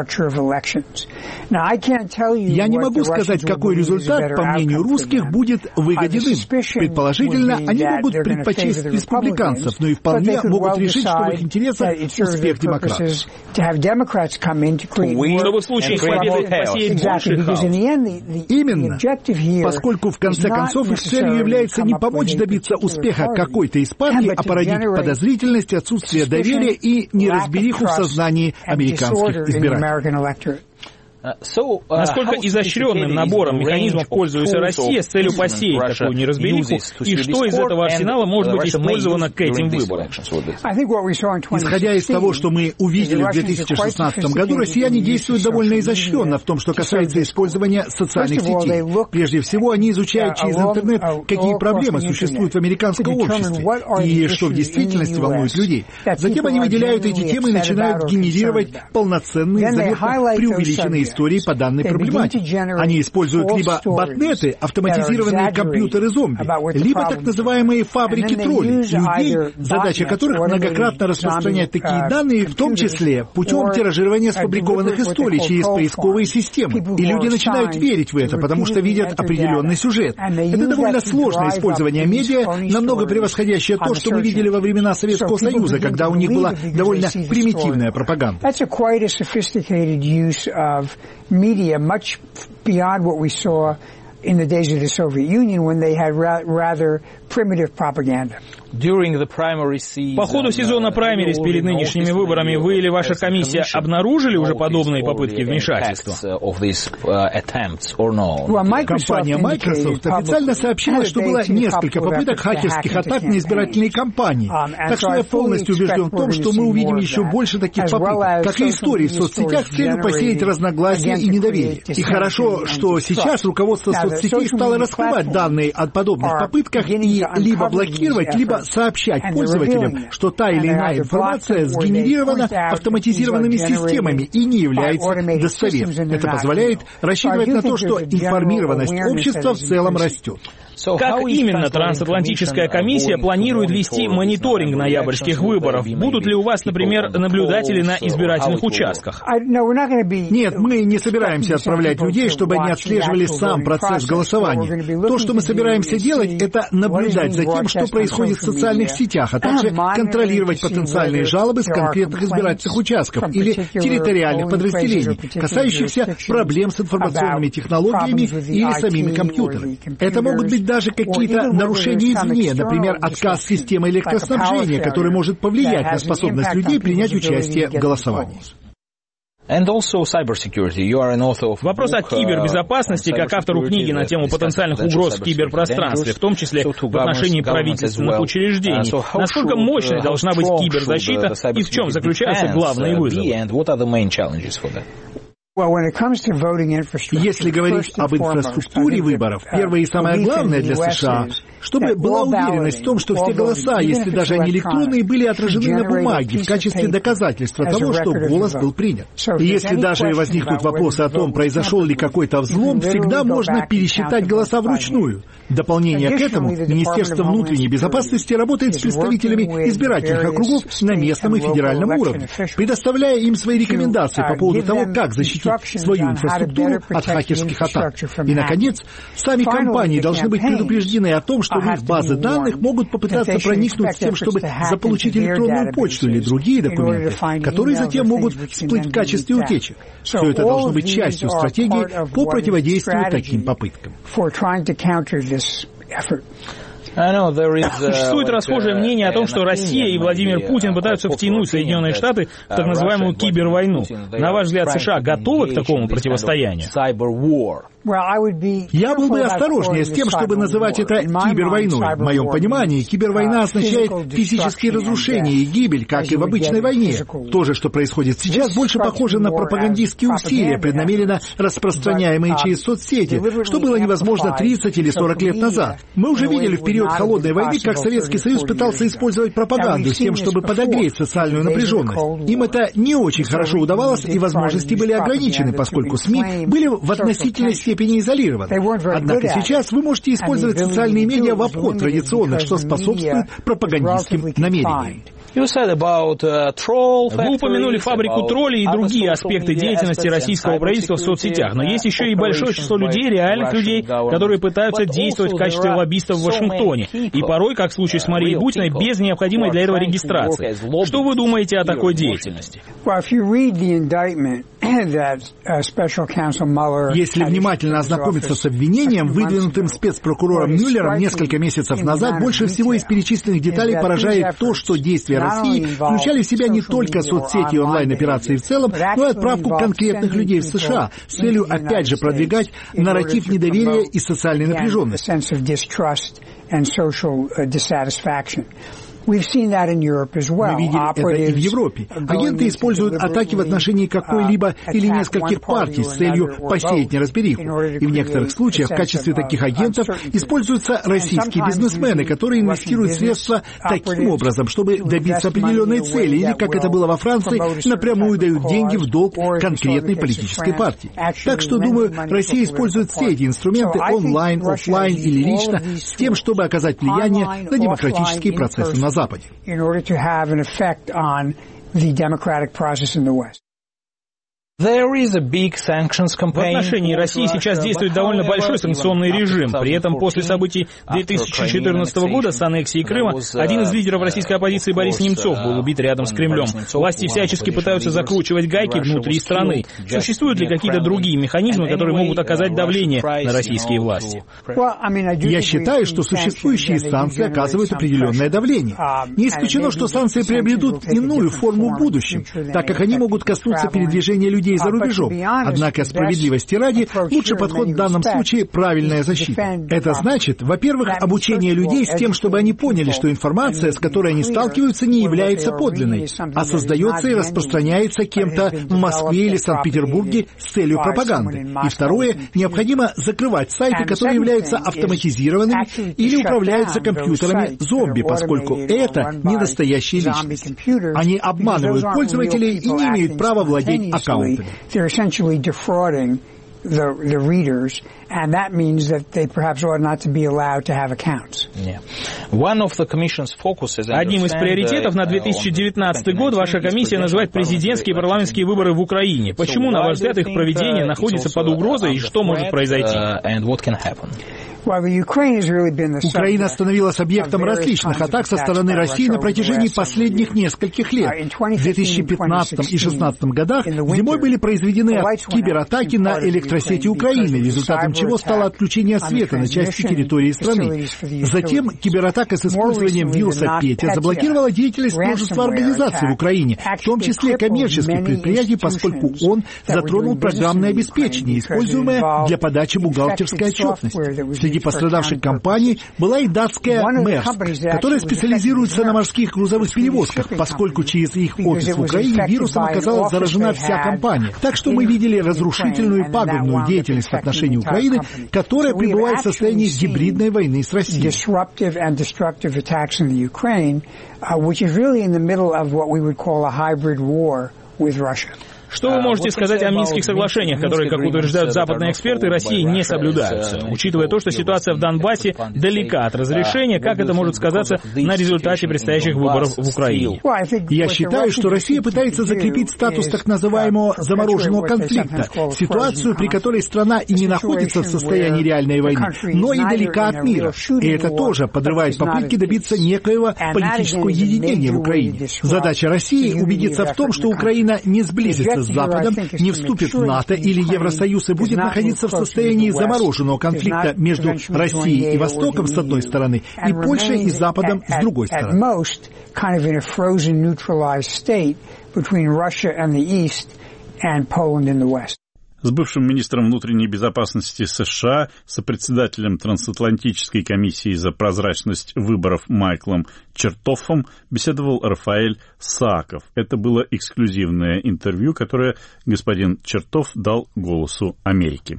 Я не могу сказать, какой результат, по мнению русских, будет выгоден им. Предположительно, они могут предпочесть республиканцев, но и вполне могут решить, что в их интересах успех демократов. Чтобы в случае посеять больше хаос. Именно, поскольку в конце концов их целью является не помочь добиться успеха какой-то из партий, а породить подозрительность, отсутствие доверия и неразбериху в сознании американских избирателей. Насколько изощренным набором механизмов пользуется Россия с целью посеять такую неразбериху, и что из этого арсенала может быть использовано к этим выборам? Исходя из того, что мы увидели в 2016 году, россияне действуют довольно изощренно в том, что касается использования социальных сетей. Прежде всего, они изучают через интернет, какие проблемы существуют в американском обществе и что в действительности волнует людей. Затем они выделяют эти темы и начинают генерировать полноценные, заметно преувеличенные истории по данной проблематике. Они используют либо ботнеты, автоматизированные компьютеры-зомби, либо так называемые фабрики троллей, людей, задача которых многократно распространять такие данные, в том числе путем тиражирования сфабрикованных историй через поисковые системы. И люди начинают верить в это, потому что видят определенный сюжет. Это довольно сложное использование медиа, намного превосходящее то, что мы видели во времена Советского Союза, когда у них была довольно примитивная пропаганда. Media much beyond what we saw in the days of the Soviet Union when they had rather primitive propaganda. По ходу сезона праймериз перед нынешними выборами вы или ваша комиссия обнаружили уже подобные попытки вмешательства? Компания Microsoft официально сообщила, что было несколько попыток хакерских атак на избирательные кампании. Так что я полностью убежден в том, что мы увидим еще больше таких попыток, как и истории в соцсетях с целью посеять разногласия и недоверие. И хорошо, что сейчас руководство соцсетей стало раскрывать данные о подобных попытках и либо блокировать, либо сообщать пользователям, что та или иная информация сгенерирована автоматизированными системами и не является достоверной. Это позволяет рассчитывать на то, что информированность общества в целом растет. Как именно трансатлантическая комиссия планирует вести мониторинг ноябрьских выборов? Будут ли у вас, например, наблюдатели на избирательных участках? Нет, мы не собираемся отправлять людей, чтобы они отслеживали сам процесс голосования. То, что мы собираемся делать, это наблюдать за тем, что происходит в социальных сетях, а также контролировать потенциальные жалобы с конкретных избирательных участков или территориальных подразделений, касающихся проблем с информационными технологиями или самими компьютерами. Это могут быть даже какие-то нарушения извне, например, отказ системы электроснабжения, который может повлиять на способность людей принять участие в голосовании. Вопрос о кибербезопасности, как автору книги на тему потенциальных угроз в киберпространстве, в том числе в отношении правительственных учреждений. Насколько мощной должна быть киберзащита и в чем заключаются главные вызовы? Если говорить об инфраструктуре выборов, первое и самое главное для США, чтобы была уверенность в том, что все голоса, если даже они электронные, были отражены на бумаге в качестве доказательства того, что голос был принят. И если даже возникнут вопросы о том, произошел ли какой-то взлом, всегда можно пересчитать голоса вручную. В дополнение к этому, Министерство внутренней безопасности работает с представителями избирательных округов на местном и федеральном уровне, предоставляя им свои рекомендации по поводу того, как защитить свою инфраструктуру от хакерских атак. И, наконец, сами компании должны быть предупреждены о том, что в их базы данных могут попытаться проникнуть с тем, чтобы заполучить электронную почту или другие документы, которые затем могут всплыть в качестве утечек. Все это должно быть частью стратегии по противодействию таким попыткам. Существует расхожее мнение о том, что Россия и Владимир Путин пытаются втянуть Соединенные Штаты в так называемую кибервойну. На ваш взгляд, США готовы к такому противостоянию? Я был бы осторожнее с тем, чтобы называть это кибервойной. В моем понимании, кибервойна означает физические разрушения и гибель, как и в обычной войне. То же, что происходит сейчас, больше похоже на пропагандистские усилия, преднамеренно распространяемые через соцсети, что было невозможно 30 или 40 лет назад. Мы уже видели в период Холодной войны, как Советский Союз пытался использовать пропаганду с тем, чтобы подогреть социальную напряженность. Им это не очень хорошо удавалось, и возможности были ограничены, поскольку СМИ были в относительной степени изолированы. Однако сейчас вы можете использовать социальные медиа в обход традиционных, что способствует пропагандистским намерениям. Вы упомянули фабрику троллей и другие аспекты деятельности российского правительства в соцсетях, но есть еще и большое число людей, реальных людей, которые пытаются действовать в качестве лоббистов в Вашингтоне, и порой, как в случае с Марией Бутиной, без необходимой для этого регистрации. Что вы думаете о такой деятельности? Если внимательно ознакомиться с обвинением, выдвинутым спецпрокурором Мюллером несколько месяцев назад, больше всего из перечисленных деталей поражает то, что действия России включали в себя не только соцсети и онлайн-операции в целом, но и отправку конкретных людей в США с целью, опять же, продвигать нарратив недоверия и социальной напряженности. Мы видели это и в Европе. Агенты используют атаки в отношении какой-либо или нескольких партий с целью посеять неразбериху. И в некоторых случаях в качестве таких агентов используются российские бизнесмены, которые инвестируют средства таким образом, чтобы добиться определенной цели, или, как это было во Франции, напрямую дают деньги в долг конкретной политической партии. Так что, думаю, Россия использует все эти инструменты онлайн, офлайн или лично с тем, чтобы оказать влияние на демократические процессы на Западе. В отношении России сейчас действует довольно большой санкционный режим. При этом после событий 2014 года с аннексией Крыма один из лидеров российской оппозиции Борис Немцов был убит рядом с Кремлем. Власти всячески пытаются закручивать гайки внутри страны. Существуют ли какие-то другие механизмы, которые могут оказать давление на российские власти? Я считаю, что существующие санкции оказывают определенное давление. Не исключено, что санкции приобретут иную форму в будущем, так как они могут коснуться передвижения людей за рубежом. Однако, справедливости ради, лучший подход в данном случае – правильная защита. Это значит, во-первых, обучение людей с тем, чтобы они поняли, что информация, с которой они сталкиваются, не является подлинной, а создается и распространяется кем-то в Москве или Санкт-Петербурге с целью пропаганды. И второе, необходимо закрывать сайты, которые являются автоматизированными или управляются компьютерами зомби, поскольку это не настоящие личности. Они обманывают пользователей и не имеют права владеть аккаунтами. They're essentially defrauding the readers, and that means that they perhaps ought not to be allowed to have accounts. Одним из приоритетов на 2019 год ваша комиссия называет президентские и парламентские выборы в Украине. Почему, на ваш взгляд, их проведение находится под угрозой и что может произойти? Украина становилась объектом различных атак со стороны России на протяжении последних нескольких лет. В 2015 и 2016 годах зимой были произведены кибератаки на электросети Украины, результатом чего стало отключение света на части территории страны. Затем кибератака с использованием вируса Петя заблокировала деятельность множества организаций в Украине, в том числе коммерческих предприятий, поскольку он затронул программное обеспечение, используемое для подачи бухгалтерской отчетности. Среди пострадавших компаний была и датская Maersk, которая специализируется на морских грузовых перевозках, поскольку через их офис в Украине вирусом оказалась заражена вся компания. Так что мы видели разрушительную и пагубную деятельность в отношении Украины, которая пребывает в состоянии гибридной войны с Россией. Что вы можете сказать о Минских соглашениях, которые, как утверждают западные эксперты, России не соблюдаются? Учитывая то, что ситуация в Донбассе далека от разрешения, как это может сказаться на результате предстоящих выборов в Украине? Я считаю, что Россия пытается закрепить статус так называемого замороженного конфликта, ситуацию, при которой страна и не находится в состоянии реальной войны, но и далека от мира. И это тоже подрывает попытки добиться некоего политического единения в Украине. Задача России — убедиться в том, что Украина не сблизится с Западом, не вступит в НАТО или Евросоюз и будет находиться в состоянии замороженного конфликта между Россией и Востоком с одной стороны и Польшей и Западом с другой стороны. с бывшим министром внутренней безопасности США, сопредседателем Трансатлантической комиссии за прозрачность выборов Майклом Чертоффом беседовал Рафаэль Сааков. Это было эксклюзивное интервью, которое господин Чертофф дал «Голосу Америки».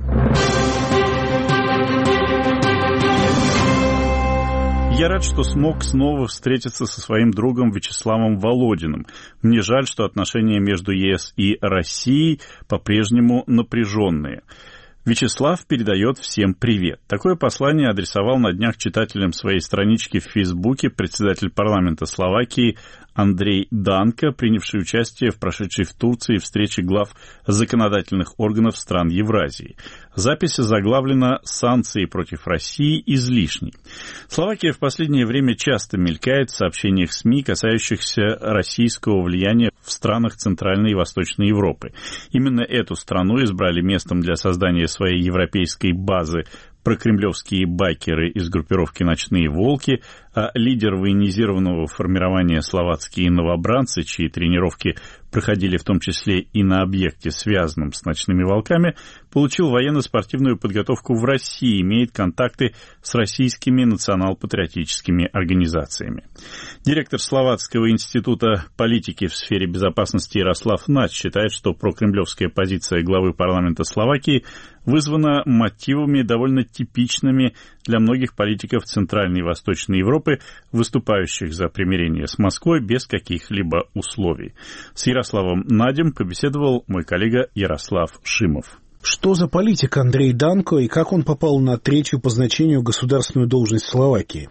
Я рад, что смог снова встретиться со своим другом Вячеславом Володиным. Мне жаль, что отношения между ЕС и Россией по-прежнему напряженные. Вячеслав передает всем привет. Такое послание адресовал на днях читателям своей странички в Фейсбуке председатель парламента Словакии Андрей Данко, принявший участие в прошедшей в Турции встрече глав законодательных органов стран Евразии. Запись озаглавлена «Санкции против России излишни». Словакия в последнее время часто мелькает в сообщениях СМИ, касающихся российского влияния в странах Центральной и Восточной Европы. Именно эту страну избрали местом для создания своей европейской базы прокремлевские байкеры из группировки «Ночные волки», а лидер военизированного формирования «Словацкие новобранцы», чьи тренировки проходили в том числе и на объекте, связанном с «Ночными волками», получил военно-спортивную подготовку в России, имеет контакты с российскими национал-патриотическими организациями. Директор Словацкого института политики в сфере безопасности Ярослав Нач считает, что прокремлевская позиция главы парламента Словакии вызвана мотивами, довольно типичными для многих политиков Центральной и Восточной Европы, выступающих за примирение с Москвой без каких-либо условий. С Ярославом Надем побеседовал мой коллега Ярослав Шимов. Что за политик Андрей Данко и как он попал на третью по значению государственную должность в Словакии?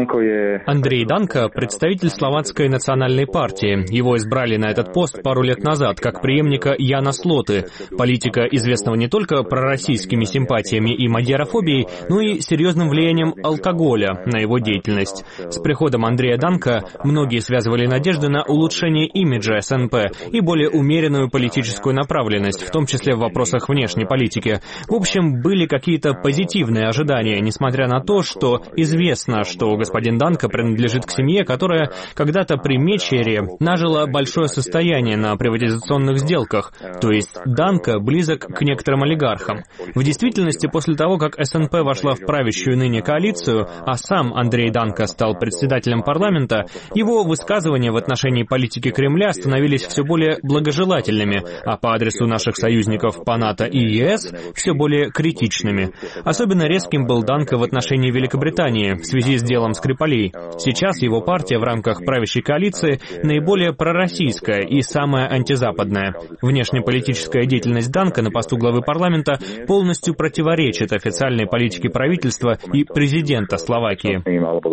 Андрей Данко – представитель Словацкой национальной партии. Его избрали на этот пост пару лет назад, как преемника Яна Слоты, политика, известного не только пророссийскими симпатиями и мадьярофобией, но и серьезным влиянием алкоголя на его деятельность. С приходом Андрея Данко многие связывали надежды на улучшение имиджа СНП и более умеренную политическую направленность, в том числе в вопросах внешней политики. В общем, были какие-то позитивные ожидания, несмотря на то, что известно, что господин Данко принадлежит к семье, которая когда-то при Мечере нажила большое состояние на приватизационных сделках, то есть Данко близок к некоторым олигархам. В действительности, после того, как СНП вошла в правящую ныне коалицию, а сам Андрей Данко стал председателем парламента, его высказывания в отношении политики Кремля становились все более благожелательными, а по адресу наших союзников по НАТО и ЕС все более критичными. Особенно резким был Данко в отношении Великобритании в связи с делом Скрипалей. Сейчас его партия в рамках правящей коалиции наиболее пророссийская и самая антизападная. Внешнеполитическая деятельность Данко на посту главы парламента полностью противоречит официальной политике правительства и президента Словакии.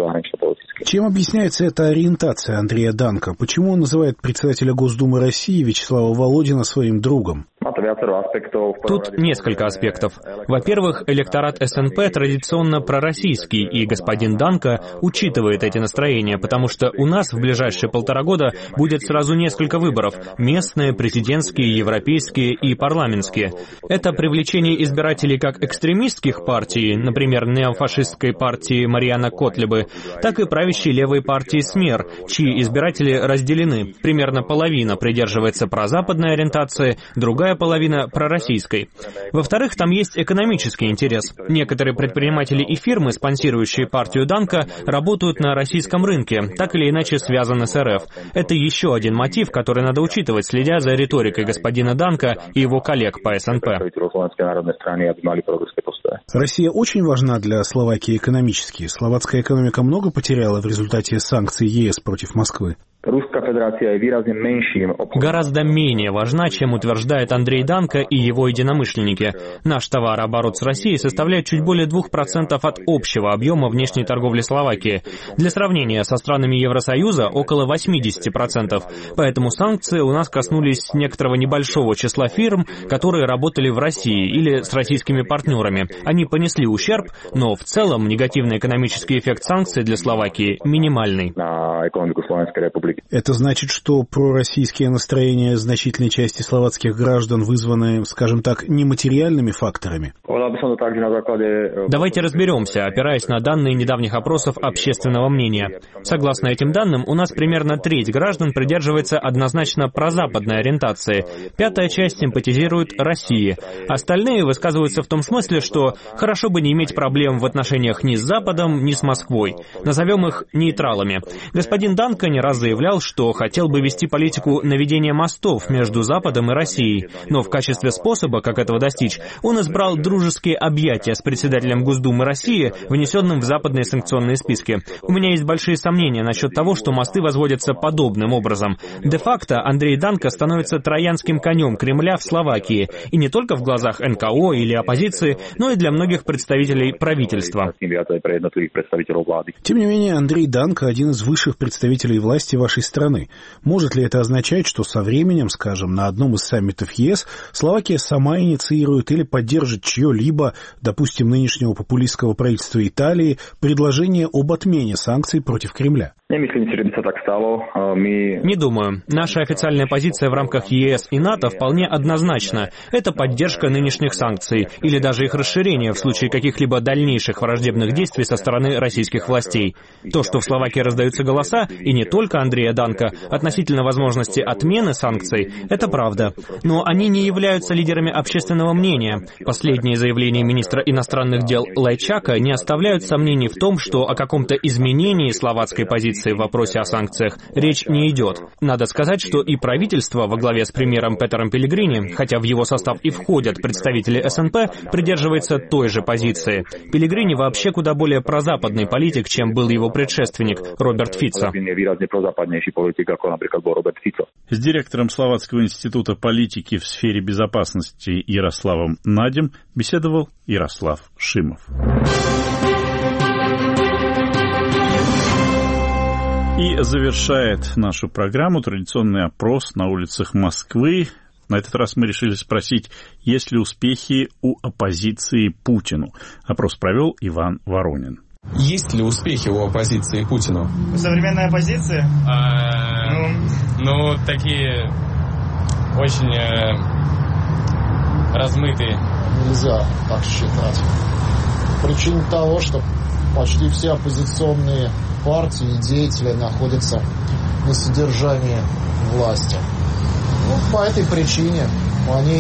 Чем объясняется эта ориентация Андрея Данко? Почему он называет председателя Госдумы России Вячеслава Володина своим другом? Тут несколько аспектов. Во-первых, электорат СНП традиционно пророссийский, и господин Данко учитывает эти настроения, потому что у нас в ближайшие 1,5 года будет сразу несколько выборов – местные, президентские, европейские и парламентские. Это привлечение избирателей как экстремистских партий, например, неофашистской партии Мариана Котлебы, так и правящей левой партии СМЕР, чьи избиратели разделены. Примерно половина придерживается прозападной ориентации, другая половина пророссийской. Во-вторых, там есть экономический интерес. Некоторые предприниматели и фирмы, спонсирующие партию Данко, работают на российском рынке, так или иначе связаны с РФ. Это еще один мотив, который надо учитывать, следя за риторикой господина Данко и его коллег по СНП. Россия очень важна для Словакии экономически. Словацкая экономика много потеряла в результате санкций ЕС против Москвы. Гораздо менее важна, чем утверждает Андрей Данко и его единомышленники. Наш товарооборот с Россией составляет чуть более 2% от общего объема внешней торговли Словакии. Для сравнения, со странами Евросоюза около 80%. Поэтому санкции у нас коснулись некоторого небольшого числа фирм, которые работали в России или с российскими партнерами. Они понесли ущерб, но в целом негативный экономический эффект санкций для Словакии минимальный. Это значит, что пророссийские настроения значительной части словацких граждан вызваны, скажем так, нематериальными факторами? Давайте разберемся, опираясь на данные недавних опросов общественного мнения. Согласно этим данным, у нас примерно треть граждан придерживается однозначно прозападной ориентации, пятая часть симпатизирует России. Остальные высказываются в том смысле, что хорошо бы не иметь проблем в отношениях ни с Западом, ни с Москвой. Назовем их нейтралами. Господин Данка не раз заявлял, что хотел бы вести политику наведения мостов между Западом и Россией, но в качестве способа, как этого достичь, он избрал дружеские объятия с председателем Госдумы России, внесенным в западные санкционные списки. У меня есть большие сомнения насчет того, что мосты возводятся подобным образом. Де-факто Андрей Данка становится троянским конем Кремля в Словакии, и не только в глазах НКО или оппозиции, но и для многих представителей правительства. Тем не менее, Андрей Данка – один из высших представителей власти вашей страны. Может ли это означать, что со временем, скажем, на одном из саммитов ЕС, Словакия сама инициирует или поддержит чье-либо, допустим, нынешнего популистского правительства Италии, предложение об отмене санкций против Кремля? Не думаю. Наша официальная позиция в рамках ЕС и НАТО вполне однозначна. Это поддержка нынешних санкций, или даже их расширение в случае каких-либо дальнейших враждебных действий со стороны российских властей. То, что в Словакии раздаются голоса, и не только Андрея Данка, относительно возможности отмены санкций, это правда. Но они не являются лидерами общественного мнения. Последние заявления министра иностранных дел Лайчака не оставляют сомнений в том, что о каком-то изменении словацкой позиции в вопросе о санкциях речь не идет. Надо сказать, что и правительство во главе с премьером Петером Пеллегрини, хотя в его состав и входят представители СНП, придерживается той же позиции. Пеллегрини вообще куда более прозападный политик, чем был его предшественник Роберт Фицо. С директором Словацкого института политики в сфере безопасности Ярославом Надем беседовал Ярослав Шимов. И завершает нашу программу традиционный опрос на улицах Москвы. На этот раз мы решили спросить, есть ли успехи у оппозиции Путину. Опрос провел Иван Воронин. Есть ли успехи у оппозиции Путину? У современной оппозиции? Такие очень размытые. Нельзя так считать. Причина того, что почти все оппозиционные партии и деятели находятся на содержании власти. По этой причине они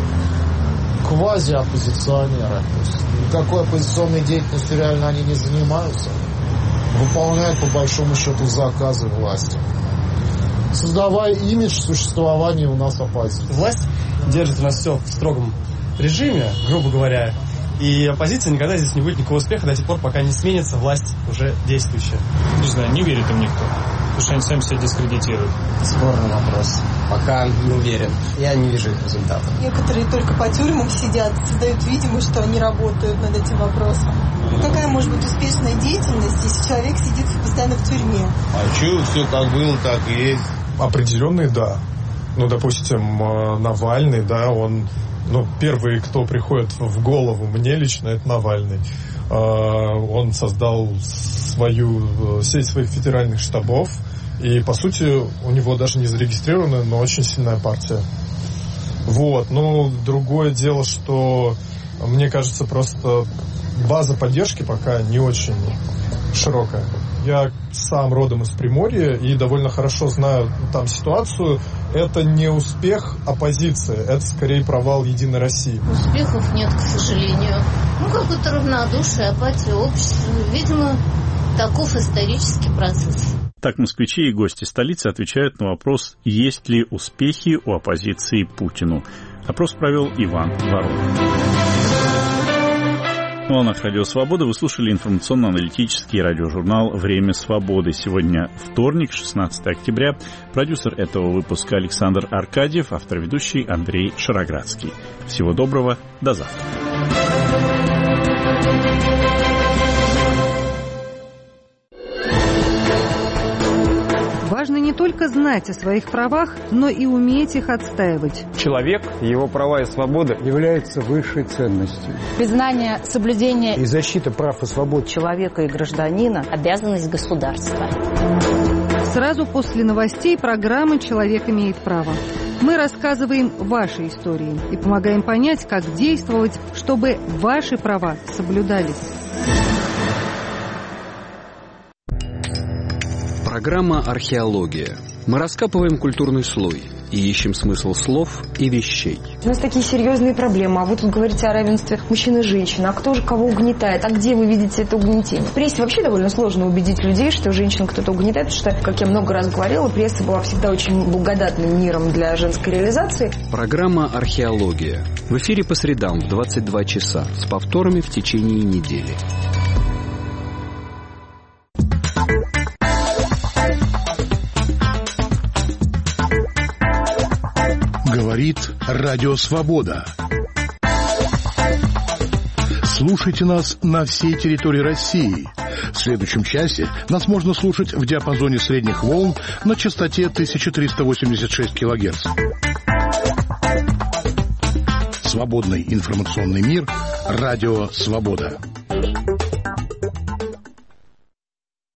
квази-оппозиционеры. То есть никакой оппозиционной деятельностью реально они не занимаются. Выполняют, по большому счету, заказы власти, создавая имидж существования у нас оппозиции. Власть держит у нас все в строгом режиме, грубо говоря. И оппозиция никогда здесь не будет никакого успеха до тех пор, пока не сменится власть уже действующая. Не знаю, не верит им никто. Потому что они сами себя дискредитируют. Спорный вопрос. Пока не уверен. Я не вижу их результатов. Некоторые только по тюрьмам сидят, создают видимость, что они работают над этим вопросом. Какая может быть успешная деятельность, если человек сидит постоянно в тюрьме? А что, все как было, так и есть. Определенные, да. Допустим, Навальный, да, он... первый, кто приходит в голову мне лично, это Навальный. Он создал сеть своих федеральных штабов, и, по сути, у него даже не зарегистрированная, но очень сильная партия. Другое дело, что, мне кажется, просто база поддержки пока не очень широкая. Я сам родом из Приморья и довольно хорошо знаю там ситуацию. Это не успех оппозиции, это скорее провал Единой России. Успехов нет, к сожалению. Какое-то равнодушие, апатия общества. Видимо, таков исторический процесс. Так москвичи и гости столицы отвечают на вопрос, есть ли успехи у оппозиции Путину. Опрос провел Иван Воронин. На волнах Радио Свобода вы слушали информационно-аналитический радиожурнал «Время свободы». Сегодня вторник, 16 октября. Продюсер этого выпуска Александр Аркадьев, автор-ведущий Андрей Шароградский. Всего доброго, до завтра. Важно не только знать о своих правах, но и уметь их отстаивать. Человек, его права и свободы являются высшей ценностью. Признание, соблюдение и защита прав и свобод человека и гражданина – обязанность государства. Сразу после новостей программы «Человек имеет право». Мы рассказываем ваши истории и помогаем понять, как действовать, чтобы ваши права соблюдались. Программа «Археология». Мы раскапываем культурный слой и ищем смысл слов и вещей. У нас такие серьезные проблемы, а вы тут говорите о равенстве мужчин и женщин. А кто же кого угнетает? А где вы видите это угнетение? В прессе вообще довольно сложно убедить людей, что женщину кто-то угнетает, потому что, как я много раз говорила, пресса была всегда очень благодатным миром для женской реализации. Программа «Археология». В эфире по средам в 22 часа с повторами в течение недели. Говорит Радио Свобода. Слушайте нас на всей территории России. В следующем часе нас можно слушать в диапазоне средних волн на частоте 1386 кГц. Свободный информационный мир. Радио Свобода.